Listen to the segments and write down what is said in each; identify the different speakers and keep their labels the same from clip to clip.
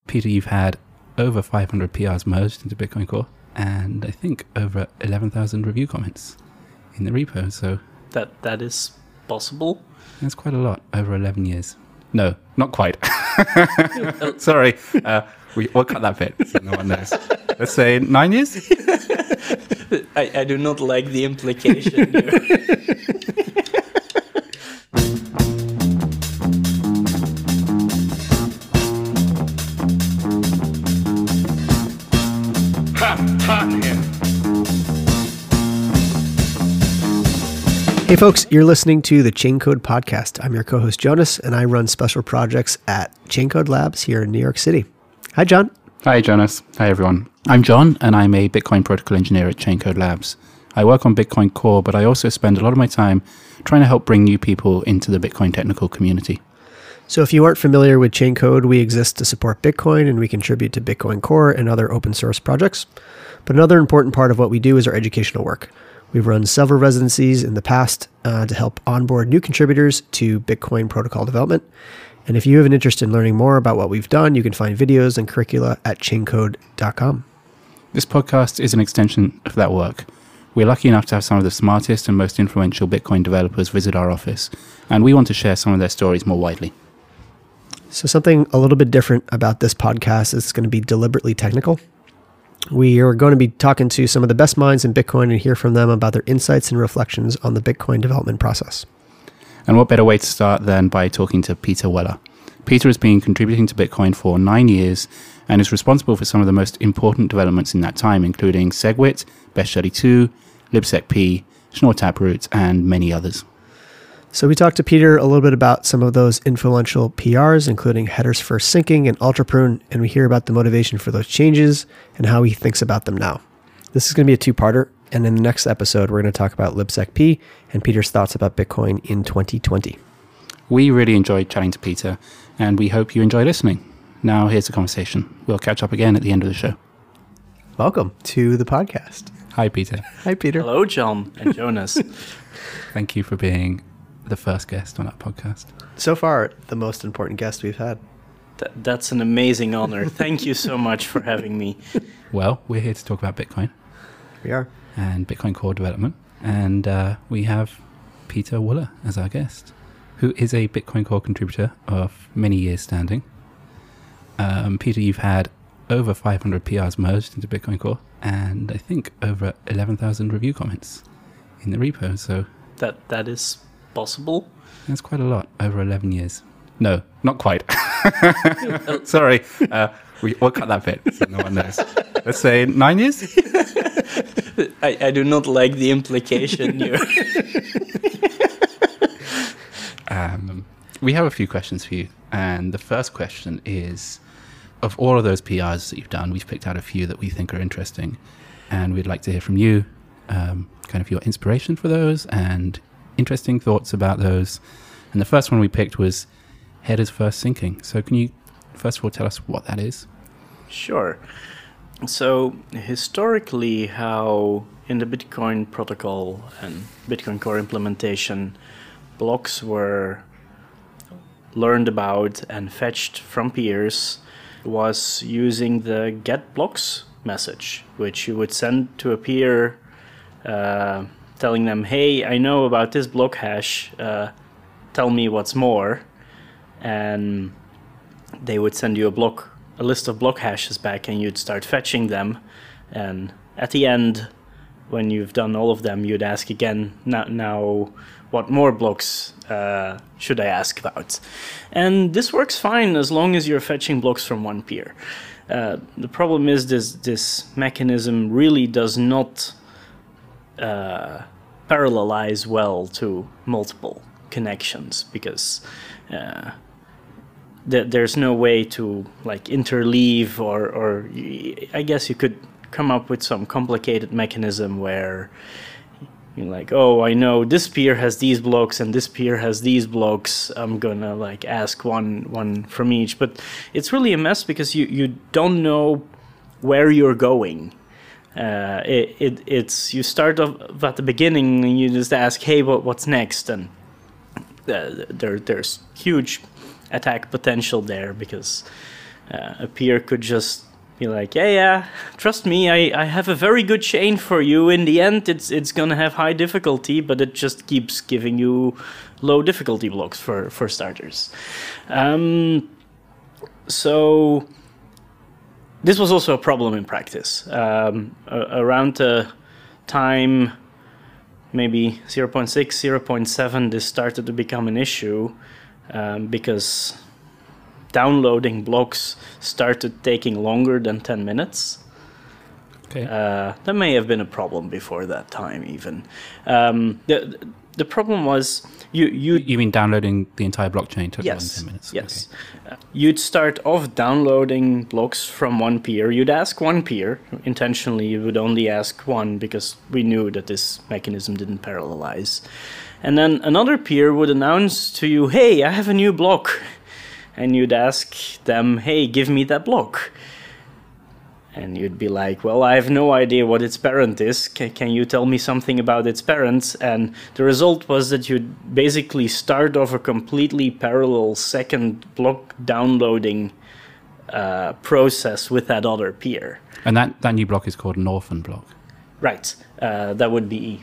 Speaker 1: Peter, you've had over 500 PRs merged into Bitcoin Core, and I think over 11,000 review comments in the repo. So
Speaker 2: that is possible.
Speaker 1: That's quite a lot over 11 years. No, not quite. Sorry, we'll cut that bit so no one knows. Let's say 9 years.
Speaker 2: I do not like the implication here.
Speaker 3: Hey folks, you're listening to the Chaincode Podcast. I'm your co-host Jonas, and I run special projects at Chaincode Labs here in New York City. Hi, John.
Speaker 1: Hi, Jonas. Hi, everyone. I'm John, and I'm a Bitcoin protocol engineer at Chaincode Labs. I work on Bitcoin Core, but I also spend a lot of my time trying to help bring new people into the Bitcoin technical community.
Speaker 3: So if you aren't familiar with Chaincode, we exist to support Bitcoin, and we contribute to Bitcoin Core and other open source projects. But another important part of what we do is our educational work. We've run several residencies in the past to help onboard new contributors to Bitcoin protocol development. And if you have an interest in learning more about what we've done, you can find videos and curricula at chaincode.com.
Speaker 1: This podcast is an extension of that work. We're lucky enough to have some of the smartest and most influential Bitcoin developers visit our office, and we want to share some of their stories more widely.
Speaker 3: So something a little bit different about this podcast is going to be deliberately technical. We are going to be talking to some of the best minds in Bitcoin and hear from them about their insights and reflections on the Bitcoin development process.
Speaker 1: And what better way to start than by talking to Peter Weller. Peter has been contributing to Bitcoin for 9 years and is responsible for some of the most important developments in that time, including SegWit, Best32, libsecp, Schnorr Taproot, and many others.
Speaker 3: So we talked to Peter a little bit about some of those influential PRs, including headers first syncing and UltraPrune, and we hear about the motivation for those changes and how he thinks about them now. This is going to be a two-parter, and in the next episode, we're going to talk about libsecp and Peter's thoughts about Bitcoin in 2020.
Speaker 1: We really enjoyed chatting to Peter, and we hope you enjoy listening. Now, here's the conversation. We'll catch up again at the end of the show.
Speaker 3: Welcome to the podcast.
Speaker 1: Hi, Peter.
Speaker 3: Hi, Peter.
Speaker 2: Hello, John and Jonas.
Speaker 1: Thank you for being the first guest on our podcast.
Speaker 3: So far, the most important guest we've had.
Speaker 2: That's an amazing honor. Thank you so much for having me.
Speaker 1: Well, we're here to talk about Bitcoin.
Speaker 3: We are.
Speaker 1: And Bitcoin Core development. And we have Peter Weller as our guest, who is a Bitcoin Core contributor of many years standing. Peter, you've had over 500 PRs merged into Bitcoin Core, and I think over 11,000 review comments in the repo. So
Speaker 2: that is possible.
Speaker 1: That's quite a lot over 11 years. No, not quite. Sorry, we'll cut that bit so no one knows. Let's say 9 years.
Speaker 2: I do not like the implication here.
Speaker 1: We have a few questions for you, and the first question is, of all of those PRs that you've done, we've picked out a few that we think are interesting, and we'd like to hear from you, kind of your inspiration for those and interesting thoughts about those. And the first one we picked was headers first syncing. So can you first of all tell us what that is?
Speaker 2: Sure. So historically, how in the Bitcoin protocol and Bitcoin Core implementation, blocks were learned about and fetched from peers was using the get blocks message, which you would send to a peer telling them, hey, I know about this block hash, tell me what's more. And they would send you a list of block hashes back, and you'd start fetching them. And at the end, when you've done all of them, you'd ask again, now what more blocks should I ask about? And this works fine as long as you're fetching blocks from one peer. The problem is this mechanism really does not parallelize well to multiple connections, because there's no way to like interleave, or I guess you could come up with some complicated mechanism where you're like, oh, I know this peer has these blocks and this peer has these blocks, I'm gonna like ask one from each. But it's really a mess because you don't know where you're going. It's you start off at the beginning and you just ask, hey, what's next? And there's huge attack potential there, because A peer could just be like, yeah, trust me, I have a very good chain for you. In the end, it's gonna have high difficulty, but it just keeps giving you low difficulty blocks for starters. So this was also a problem in practice. Around the time, maybe 0.6, 0.7, this started to become an issue because downloading blocks started taking longer than 10 minutes.
Speaker 1: Okay.
Speaker 2: That may have been a problem before that time even. The problem was
Speaker 1: You mean downloading the entire blockchain took more than
Speaker 2: yes,
Speaker 1: 10 minutes?
Speaker 2: yes. You'd start off downloading blocks from one peer. You'd ask one peer. Intentionally, you would only ask one because we knew that this mechanism didn't parallelize. And then another peer would announce to you, hey, I have a new block. And you'd ask them, hey, give me that block. And you'd be like, well, I have no idea what its parent is. Can you tell me something about its parents? And the result was that you'd basically start off a completely parallel second block downloading process with that other peer.
Speaker 1: And that new block is called an orphan block.
Speaker 2: Right. That would be...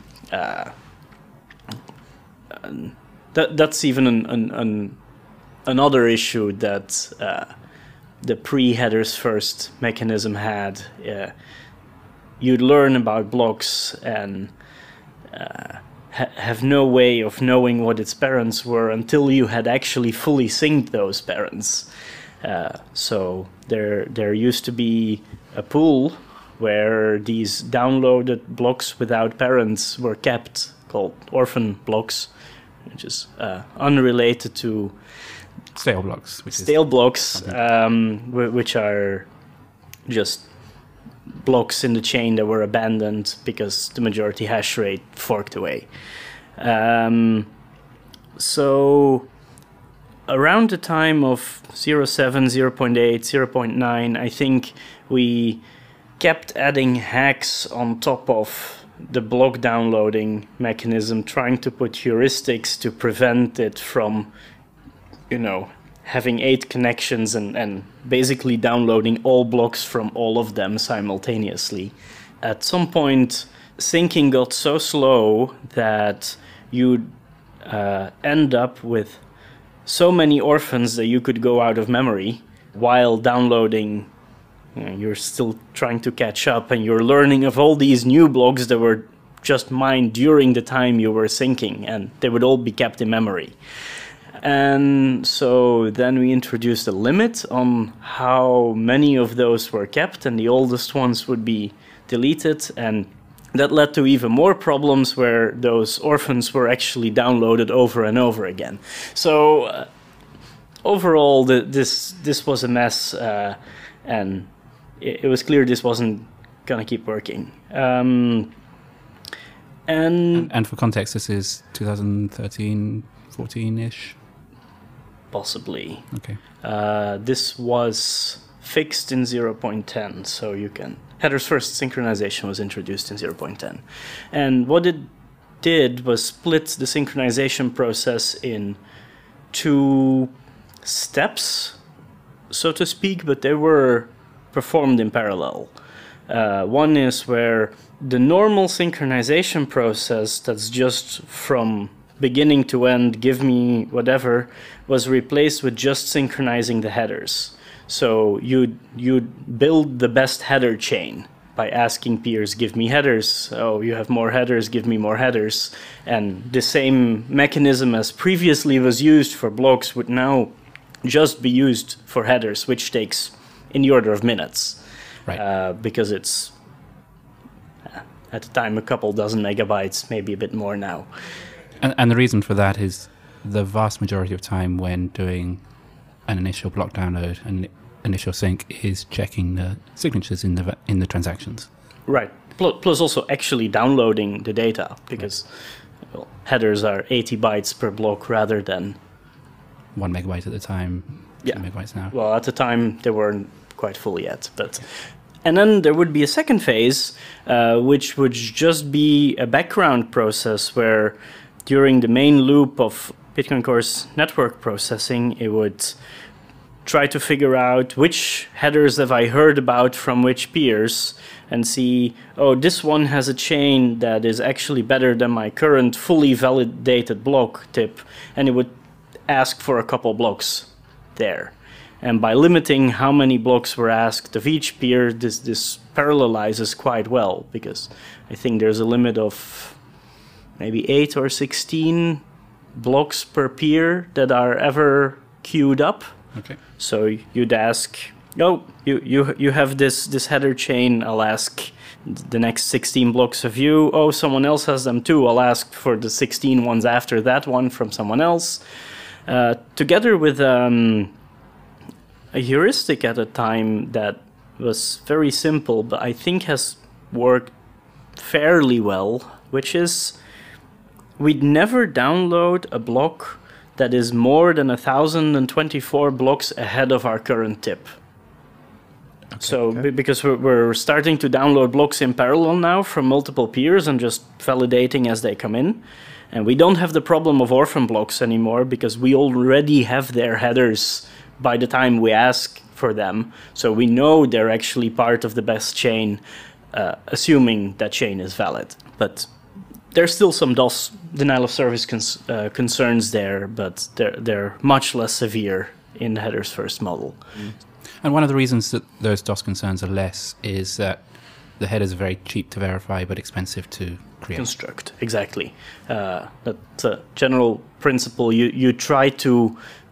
Speaker 2: that's even another issue that... the pre-headers first mechanism had. You'd learn about blocks and have no way of knowing what its parents were until you had actually fully synced those parents. So there used to be a pool where these downloaded blocks without parents were kept, called orphan blocks, which is unrelated to
Speaker 1: Stale blocks.
Speaker 2: Stale blocks, which are just blocks in the chain that were abandoned because the majority hash rate forked away. So around the time of 0.7, 0.8, 0.9, I think we kept adding hacks on top of the block downloading mechanism, trying to put heuristics to prevent it from having 8 connections and basically downloading all blocks from all of them simultaneously. At some point, syncing got so slow that you'd end up with so many orphans that you could go out of memory while downloading. You're still trying to catch up and you're learning of all these new blocks that were just mined during the time you were syncing, and they would all be kept in memory. And so then we introduced a limit on how many of those were kept, and the oldest ones would be deleted. And that led to even more problems where those orphans were actually downloaded over and over again. So overall, this was a mess, and it was clear this wasn't going to keep working. And
Speaker 1: for context, this is 2013, 14-ish?
Speaker 2: Possibly.
Speaker 1: Okay.
Speaker 2: This was fixed in 0.10, so you can... Headers first synchronization was introduced in 0.10. And what it did was split the synchronization process in 2 steps, so to speak, but they were performed in parallel. One is where the normal synchronization process that's just from beginning to end, give me whatever, was replaced with just synchronizing the headers. So you'd build the best header chain by asking peers, give me headers. Oh, you have more headers, give me more headers. And the same mechanism as previously was used for blocks would now just be used for headers, which takes in the order of minutes.
Speaker 1: Right.
Speaker 2: Because it's, at the time, a couple dozen megabytes, maybe a bit more now.
Speaker 1: And the reason for that is the vast majority of time when doing an initial block download and initial sync is checking the signatures in the transactions.
Speaker 2: Right. Plus also actually downloading the data, because headers are 80 bytes per block rather than
Speaker 1: 1 megabyte at the time, 2 megabytes now.
Speaker 2: Well, at the time they weren't quite full yet, but. And then there would be a second phase, which would just be a background process where during the main loop of Bitcoin Core's network processing, it would try to figure out which headers have I heard about from which peers, and see, oh, this one has a chain that is actually better than my current fully validated block tip, and it would ask for a couple blocks there. And by limiting how many blocks were asked of each peer, this parallelizes quite well, because I think there's a limit of maybe 8 or 16 blocks per peer that are ever queued up.
Speaker 1: Okay.
Speaker 2: So you'd ask, oh, you have this header chain, I'll ask the next 16 blocks of you. Oh, someone else has them too, I'll ask for the 16 ones after that one from someone else. Together with a heuristic at a time that was very simple, but I think has worked fairly well, which is we'd never download a block that is more than 1,024 blocks ahead of our current tip. Okay, so because we're starting to download blocks in parallel now from multiple peers and just validating as they come in. And we don't have the problem of orphan blocks anymore because we already have their headers by the time we ask for them. So we know they're actually part of the best chain, assuming that chain is valid. But there's still some DOS denial of service concerns there, but they're much less severe in the headers first model.
Speaker 1: Mm. And one of the reasons that those DOS concerns are less is that the headers are very cheap to verify but expensive to create.
Speaker 2: Construct, exactly. That's a general principle. You try to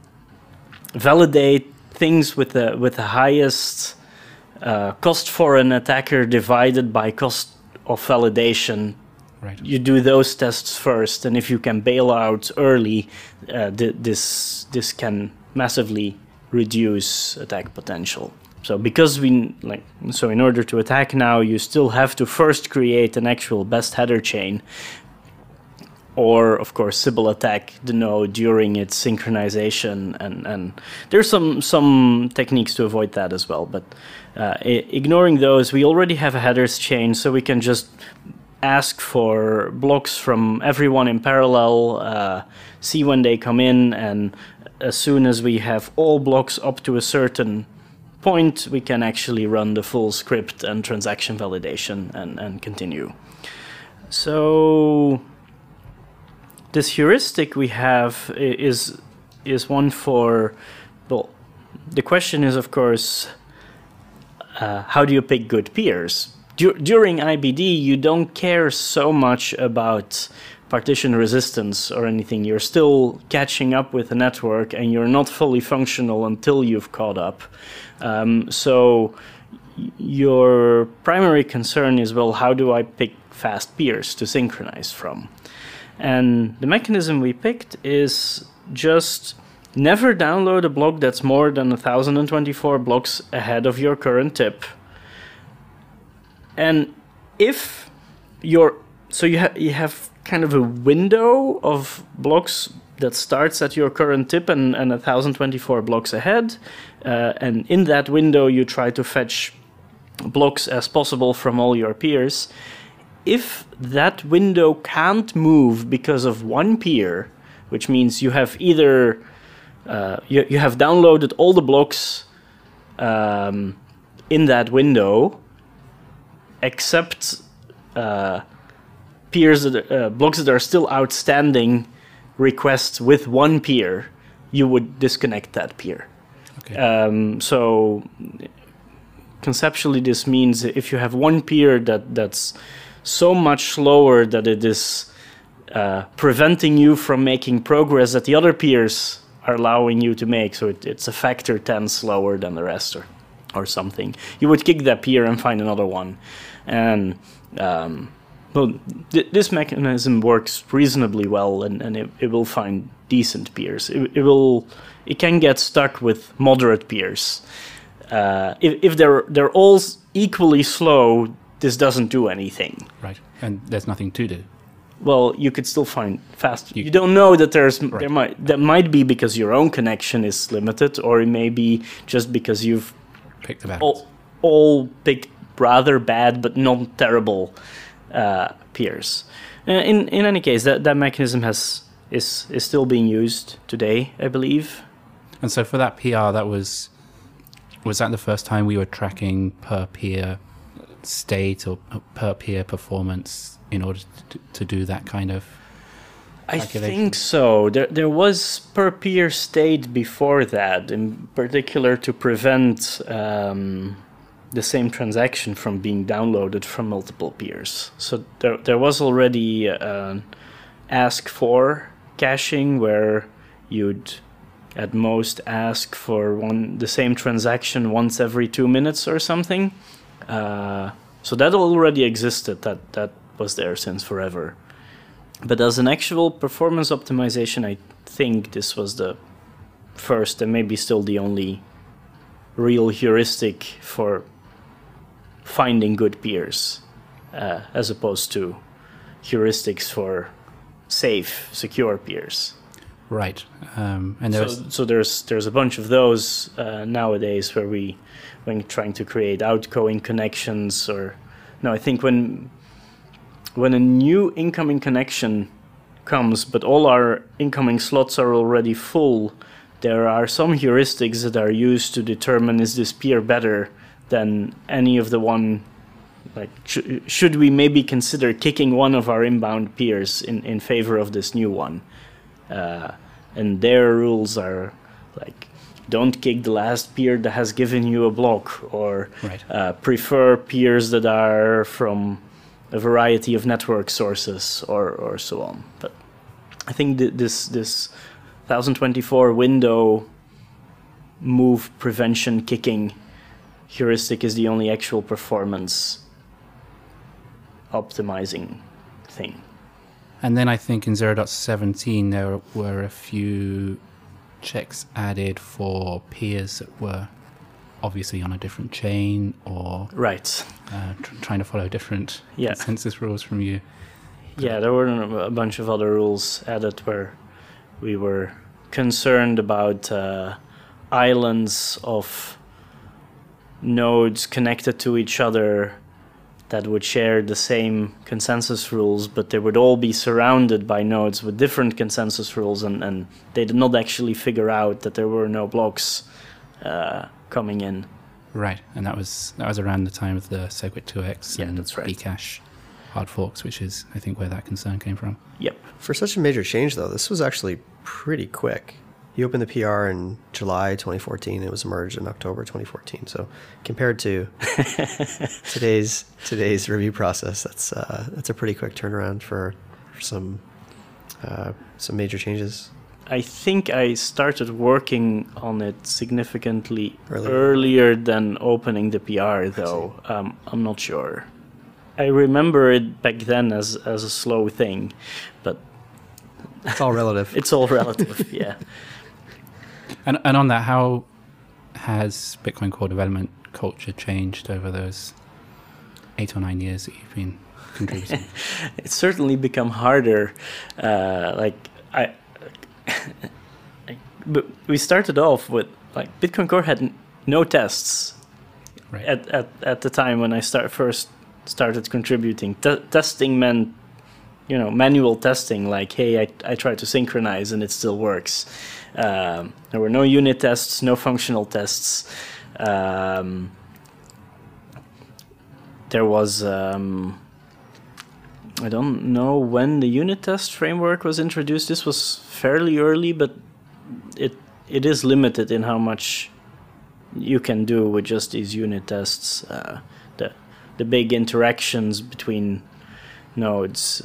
Speaker 2: validate things with the highest cost for an attacker divided by cost of validation.
Speaker 1: Right.
Speaker 2: You do those tests first, and if you can bail out early, this can massively reduce attack potential. So because so in order to attack now, you still have to first create an actual best header chain, or of course Sybil attack the node during its synchronization, and there's some techniques to avoid that as well. But ignoring those, we already have a headers chain, so we can just ask for blocks from everyone in parallel, see when they come in, and as soon as we have all blocks up to a certain point, we can actually run the full script and transaction validation and continue. So this heuristic we have is one for, well, the question is, of course, how do you pick good peers? During IBD, you don't care so much about partition resistance or anything. You're still catching up with the network, and you're not fully functional until you've caught up. So your primary concern is, well, how do I pick fast peers to synchronize from? And the mechanism we picked is just never download a block that's more than 1,024 blocks ahead of your current tip. And if so you have kind of a window of blocks that starts at your current tip and 1,024 blocks ahead. And in that window, you try to fetch blocks as possible from all your peers. If that window can't move because of one peer, which means you have either you have downloaded all the blocks in that window, except peers blocks that are still outstanding requests with one peer, you would disconnect that peer. Okay. So conceptually, this means if you have one peer that's so much slower that it is preventing you from making progress that the other peers are allowing you to make, so it's a factor 10 slower than the rest or something, you would kick that peer and find another one. And well, this mechanism works reasonably well, and it will find decent peers. It can get stuck with moderate peers. If they're all equally slow, this doesn't do anything.
Speaker 1: Right, and there's nothing to do.
Speaker 2: Well, you could still find fast. You don't know that that might be because your own connection is limited, or it may be just because you've
Speaker 1: picked the bad
Speaker 2: all picked rather bad but not terrible peers. In any case, that mechanism is still being used today, I believe.
Speaker 1: And so for that PR, was that the first time we were tracking per peer state or per peer performance in order to do that kind of
Speaker 2: I
Speaker 1: calculation?
Speaker 2: think so. There was per peer state before that, in particular to prevent the same transaction from being downloaded from multiple peers. So there was already ask for caching where you'd at most ask for the same transaction once every 2 minutes or something. So that already existed. That was there since forever. But as an actual performance optimization, I think this was the first and maybe still the only real heuristic for finding good peers, as opposed to heuristics for safe, secure peers.
Speaker 1: Right. And
Speaker 2: So there's a bunch of those nowadays where when trying to create outgoing connections, I think when a new incoming connection comes, but all our incoming slots are already full, there are some heuristics that are used to determine, is this peer better than any of the one, like should we maybe consider kicking one of our inbound peers in favor of this new one? And their rules are like, don't kick the last peer that has given you a block, or
Speaker 1: Right.
Speaker 2: Prefer peers that are from a variety of network sources, or so on. But I think this 1024 window move prevention kicking heuristic is the only actual performance optimizing thing.
Speaker 1: And then I think in 0.17 there were a few checks added for peers that were obviously on a different chain or
Speaker 2: Right.
Speaker 1: trying to follow different
Speaker 2: Yeah.
Speaker 1: consensus rules from you.
Speaker 2: Yeah, there were a bunch of other rules added where we were concerned about islands of nodes connected to each other that would share the same consensus rules, but they would all be surrounded by nodes with different consensus rules, and they did not actually figure out that there were no blocks coming in.
Speaker 1: Right, and that was around the time of the SegWit2x
Speaker 2: Yeah,
Speaker 1: and
Speaker 2: that's right.
Speaker 1: Bcache hard forks, which is, I think, where that concern came from.
Speaker 2: Yep.
Speaker 3: For such a major change, though, this was actually pretty quick. You opened the PR in July 2014. It was merged in October 2014. So compared to today's review process, that's a pretty quick turnaround for some major changes.
Speaker 2: I think I started working on it significantly
Speaker 3: Earlier.
Speaker 2: earlier than opening the PR, though. I'm not sure. I remember it back then as a slow thing, but
Speaker 3: It's all relative.
Speaker 2: it's all relative, yeah.
Speaker 1: And on that, how has Bitcoin Core development culture changed over those 8 or 9 years that you've been contributing?
Speaker 2: It's certainly become harder. But we started off with Bitcoin Core had no tests
Speaker 1: Right.
Speaker 2: at the time when I first started contributing. Testing meant, manual testing. Like, hey, I tried to synchronize and it still works. There were no unit tests, no functional tests. There was. I don't know when the unit test framework was introduced. This was fairly early, but it is limited in how much you can do with just these unit tests. The big interactions between nodes.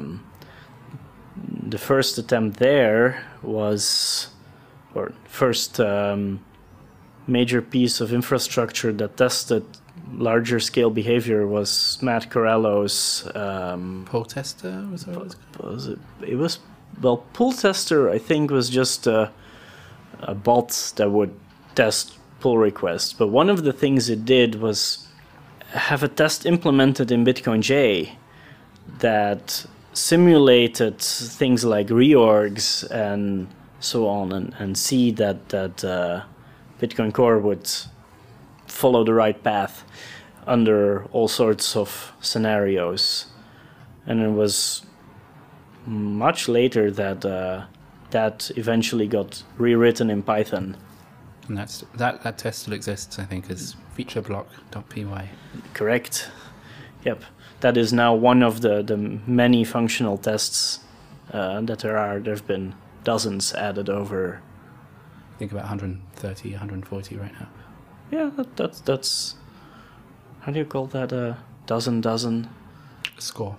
Speaker 2: The first attempt there was, or first major piece of infrastructure that tested larger scale behavior was Matt Corallo's
Speaker 1: Poll tester, was that what it was called?
Speaker 2: Pull tester, I think, was just a bot that would test pull requests. But one of the things it did was have a test implemented in Bitcoin J that simulated things like reorgs and so on, and see that Bitcoin Core would follow the right path under all sorts of scenarios. And it was much later that that eventually got rewritten in Python.
Speaker 1: And that test still exists, I think, as featureblock.py.
Speaker 2: Correct. Yep. That is now one of the many functional tests that there are. There have been dozens added over.
Speaker 1: I think about 130, 140 right now.
Speaker 2: Yeah, that's how do you call that? A dozen?
Speaker 1: Score.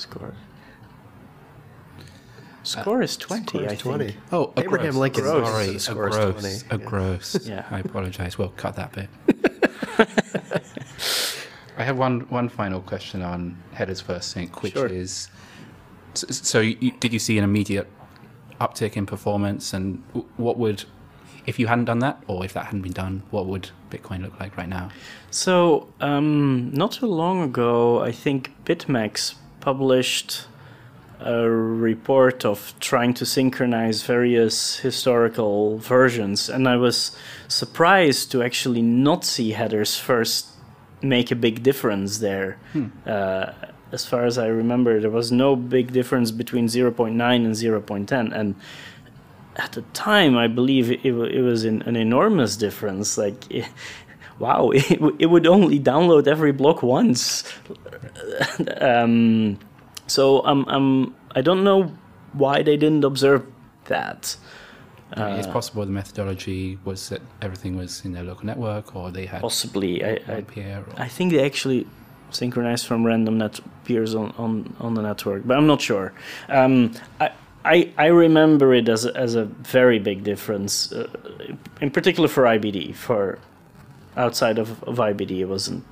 Speaker 2: Score is 20,
Speaker 3: Score is
Speaker 2: I
Speaker 3: 20.
Speaker 2: think.
Speaker 1: Oh,
Speaker 3: Abraham Lincoln.
Speaker 2: Gross.
Speaker 1: Sorry,
Speaker 3: The score is 20.
Speaker 1: a gross.
Speaker 2: Yeah.
Speaker 1: I apologize. Well, cut that bit. I have one final question on headers first sync, which
Speaker 2: Sure.
Speaker 1: is, so did you see an immediate uptick in performance, and what would, if you hadn't done that, or if that hadn't been done, what would Bitcoin look like right now?
Speaker 2: So, not too long ago, I think BitMEX published a report of trying to synchronize various historical versions, and I was surprised to actually not see headers first make a big difference there. As far as I remember, there was no big difference between 0.9 and 0.10, and at the time, I believe it was an enormous difference. Like, wow, it would only download every block once. So I don't know why they didn't observe that.
Speaker 1: It's possible the methodology was that everything was in their local network, or they had
Speaker 2: Possibly,
Speaker 1: one peer. Or
Speaker 2: I think they actually synchronized from random peers on the network, but I'm not sure. I remember it as a very big difference, in particular for IBD. For outside of IBD, it wasn't.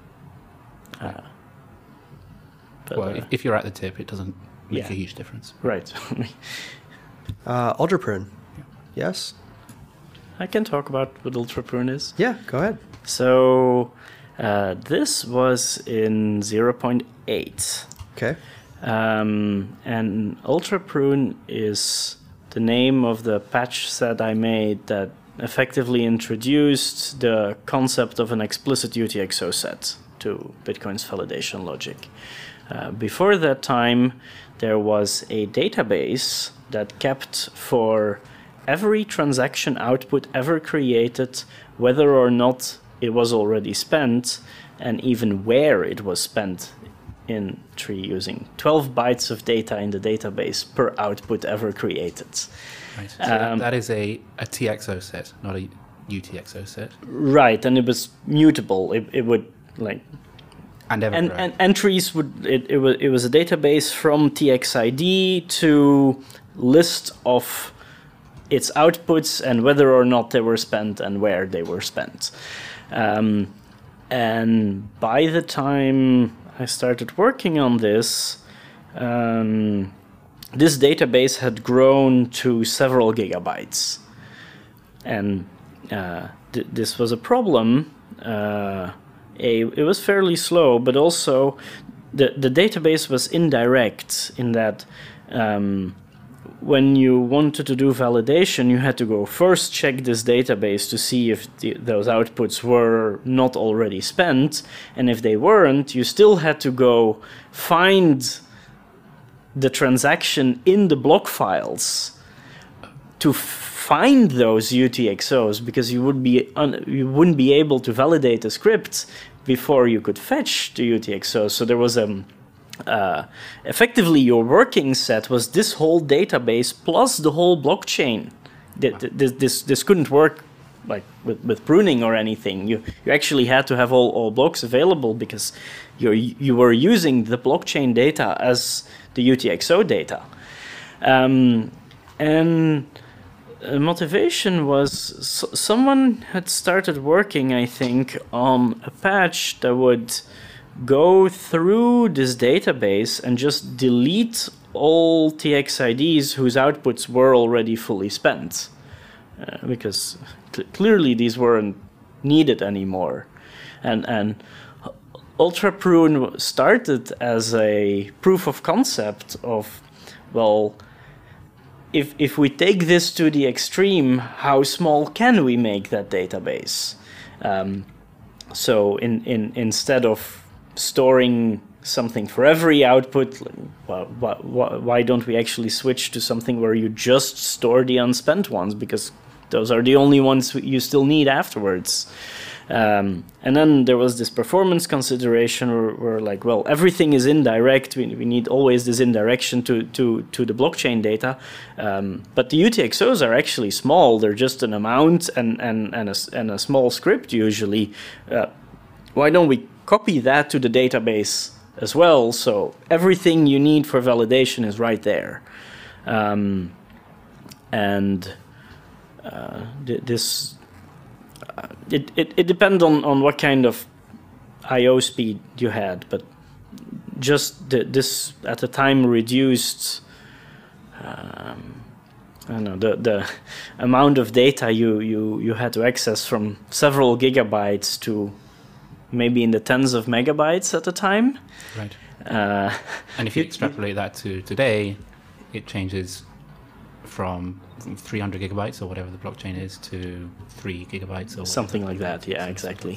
Speaker 2: But,
Speaker 1: well, if you're at the tip, it doesn't make
Speaker 2: yeah.
Speaker 1: a huge difference.
Speaker 2: Right.
Speaker 3: UltraPrune. Yes?
Speaker 2: I can talk about what UltraPrune is.
Speaker 3: Yeah, go ahead.
Speaker 2: So this was in 0.8.
Speaker 3: Okay.
Speaker 2: And UltraPrune is the name of the patch set I made that effectively introduced the concept of an explicit UTXO set to Bitcoin's validation logic. Before that time, there was a database that kept for every transaction output ever created, whether or not it was already spent, and even where it was spent in tree, using 12 bytes of data in the database per output ever created.
Speaker 1: Right. So that is a TXO set, not a UTXO set.
Speaker 2: Right, and it was mutable. It would like
Speaker 1: And ever
Speaker 2: and entries would it was a database from TXID to list of its outputs and whether or not they were spent and where they were spent. And by the time I started working on this, this database had grown to several gigabytes. And this was a problem. It was fairly slow, but also the database was indirect in that when you wanted to do validation, you had to go first check this database to see if those outputs were not already spent, and if they weren't, you still had to go find the transaction in the block files to find those UTXOs, because you wouldn't be able to validate the script before you could fetch the UTXO. So there was effectively your working set was this whole database plus the whole blockchain. This couldn't work like with pruning or anything. You actually had to have all blocks available because you were using the blockchain data as the UTXO data. And motivation was someone had started working, I think, on a patch that would go through this database and just delete all TXIDs whose outputs were already fully spent, because clearly these weren't needed anymore. And UltraPrune started as a proof of concept of, well, if we take this to the extreme, how small can we make that database? So instead of storing something for every output, well, why don't we actually switch to something where you just store the unspent ones, because those are the only ones you still need afterwards. And then there was this performance consideration where like, well, everything is indirect. We need always this indirection to the blockchain data. But the UTXOs are actually small. They're just an amount and a small script usually. Why don't we copy that to the database as well? So everything you need for validation is right there. This it depends on what kind of I/O speed you had, but just this at the time reduced I don't know, the amount of data you had to access from several gigabytes to maybe in the tens of megabytes at the time.
Speaker 1: Right. And if you extrapolate that to today, it changes from 300 gigabytes or whatever the blockchain is to 3 gigabytes or
Speaker 2: something like that. Yeah, exactly.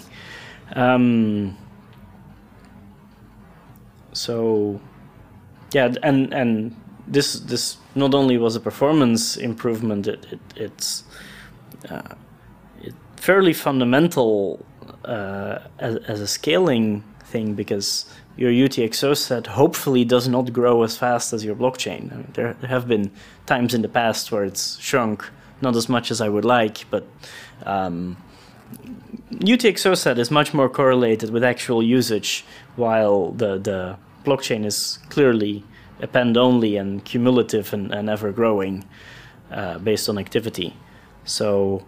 Speaker 2: So yeah, and this not only was a performance improvement, it's fairly fundamental as a scaling thing, because your UTXO set hopefully does not grow as fast as your blockchain. I mean, there have been times in the past where it's shrunk, not as much as I would like, but UTXO set is much more correlated with actual usage, while the blockchain is clearly append-only and cumulative and ever-growing based on activity. So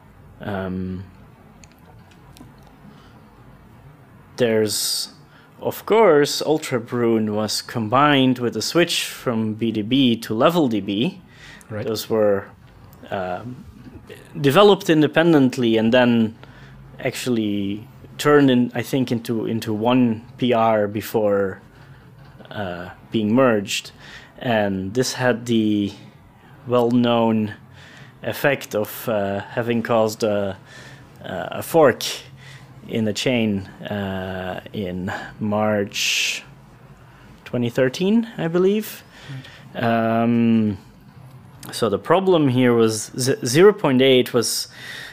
Speaker 2: there's, of course, UltraBrune was combined with a switch from BDB to LevelDB.
Speaker 1: Right.
Speaker 2: Those were developed independently and then actually turned in, I think, into one PR before being merged. And this had the well-known effect of having caused a fork in the chain in March 2013, I believe. Right. So the problem here was 0.8 was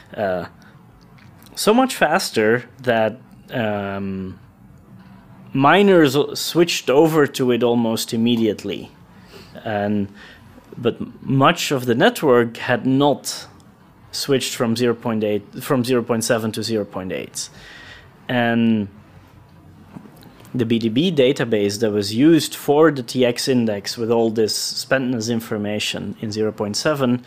Speaker 2: so much faster that miners switched over to it almost immediately, but much of the network had not switched from 0.7 to 0.8, and the BDB database that was used for the TX index with all this spentness information in 0.7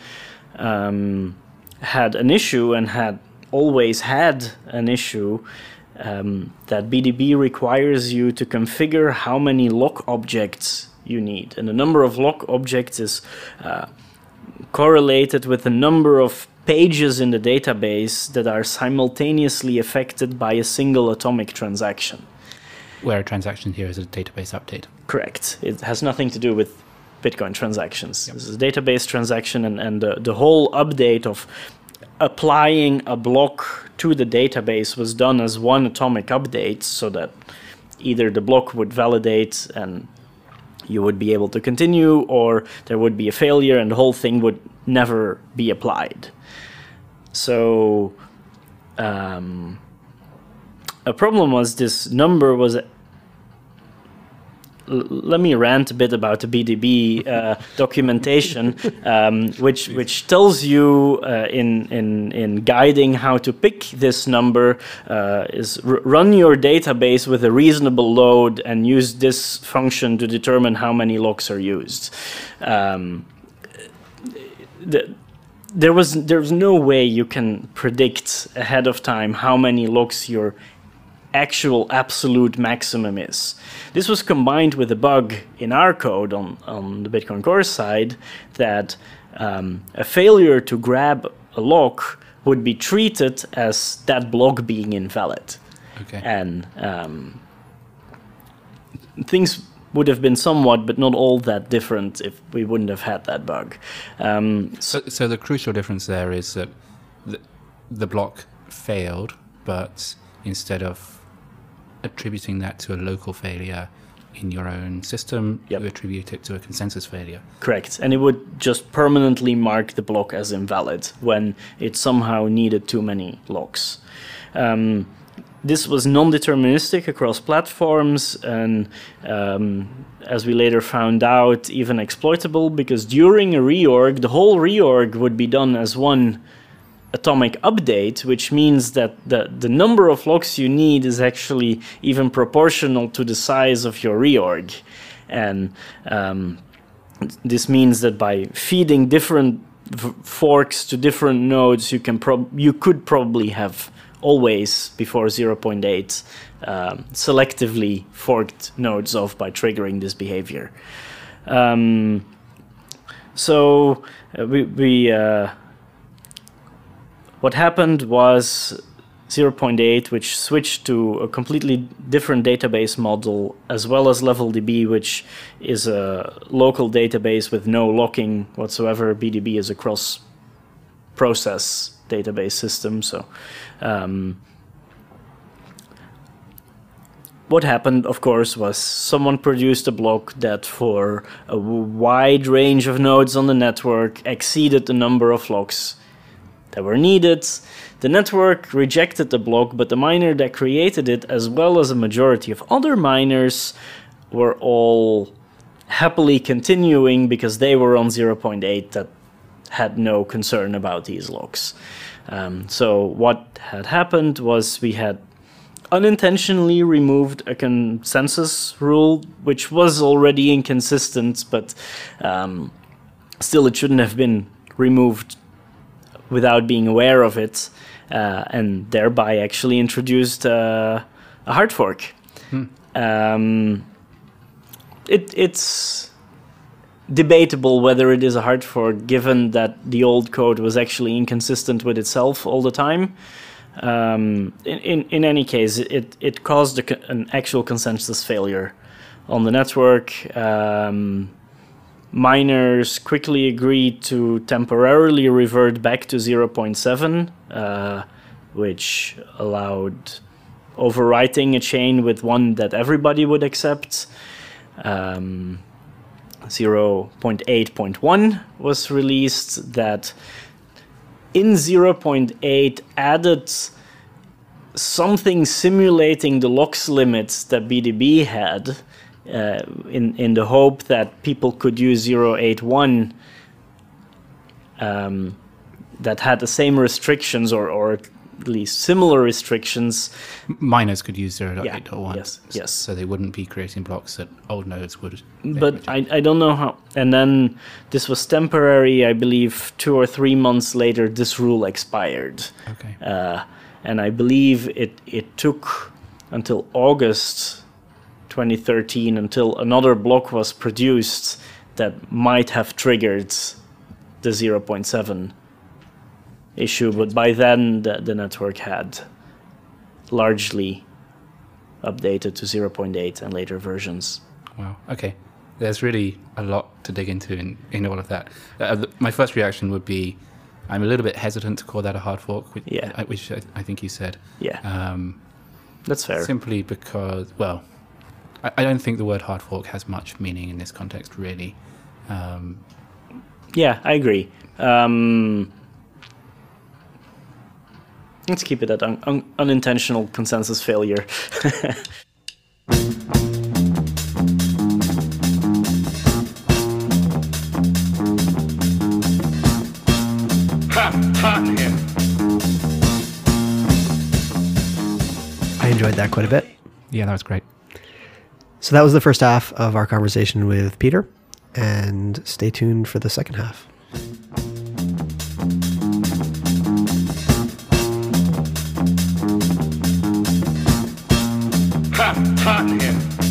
Speaker 2: had an issue, and had always had an issue, that BDB requires you to configure how many lock objects you need, and the number of lock objects is correlated with the number of pages in the database that are simultaneously affected by a single atomic transaction.
Speaker 1: Where a transaction here is a database update.
Speaker 2: Correct. It has nothing to do with Bitcoin transactions. Yep. This is a database transaction, and the whole update of applying a block to the database was done as one atomic update, so that either the block would validate and you would be able to continue, or there would be a failure and the whole thing would never be applied. So a problem was this number was... Let me rant a bit about the BDB documentation, which tells you in guiding how to pick this number is run your database with a reasonable load and use this function to determine how many locks are used. There's no way you can predict ahead of time how many locks your actual absolute maximum is. This was combined with a bug in our code on the Bitcoin Core side, that a failure to grab a lock would be treated as that block being invalid.
Speaker 1: Okay.
Speaker 2: And things would have been somewhat, but not all that different if we wouldn't have had that bug.
Speaker 1: So the crucial difference there is that the block failed, but instead of attributing that to a local failure in your own system.
Speaker 2: Yep.
Speaker 1: You attribute it to a consensus failure.
Speaker 2: Correct. And it would just permanently mark the block as invalid when it somehow needed too many locks. This was non-deterministic across platforms, and as we later found out, even exploitable, because during a reorg, the whole reorg would be done as one atomic update, which means that the number of locks you need is actually even proportional to the size of your reorg. And this means that by feeding different forks to different nodes, you could probably have always, before 0.8, selectively forked nodes off by triggering this behavior. What happened was 0.8, which switched to a completely different database model, as well as LevelDB, which is a local database with no locking whatsoever. BDB is a cross-process database system. So what happened, of course, was someone produced a block that for a wide range of nodes on the network exceeded the number of locks that were needed. The network rejected the block, but the miner that created it, as well as a majority of other miners, were all happily continuing because they were on 0.8 that had no concern about these locks. So what had happened was we had unintentionally removed a consensus rule, which was already inconsistent, but still it shouldn't have been removed without being aware of it, and thereby actually introduced a hard fork. It's debatable whether it is a hard fork, given that the old code was actually inconsistent with itself all the time. In any case, it caused an actual consensus failure on the network. Miners quickly agreed to temporarily revert back to 0.7, which allowed overwriting a chain with one that everybody would accept. 0.8.1 was released that in 0.8 added something simulating the locks limits that BDB had, in the hope that people could use 0.8.1 that had the same restrictions or at least similar restrictions.
Speaker 1: Miners could use 0.8.1.
Speaker 2: Yes.
Speaker 1: So they wouldn't be creating blocks that old nodes would.
Speaker 2: But I don't know how. And then this was temporary. I believe 2 or 3 months later, this rule expired.
Speaker 1: Okay.
Speaker 2: And I believe it took until August 2013 until another block was produced that might have triggered the 0.7 issue, but by then the network had largely updated to 0.8 and later versions.
Speaker 1: Wow. Okay. There's really a lot to dig into in all of that. My first reaction would be, I'm a little bit hesitant to call that a hard fork, which I think you said.
Speaker 2: Yeah. That's fair.
Speaker 1: Simply because, well, I don't think the word hard fork has much meaning in this context, really.
Speaker 2: Yeah, I agree. Let's keep it at unintentional consensus failure.
Speaker 3: I enjoyed that quite a bit.
Speaker 1: Yeah, that was great.
Speaker 3: So that was the first half of our conversation with Peter, and stay tuned for the second half.
Speaker 4: Hot here.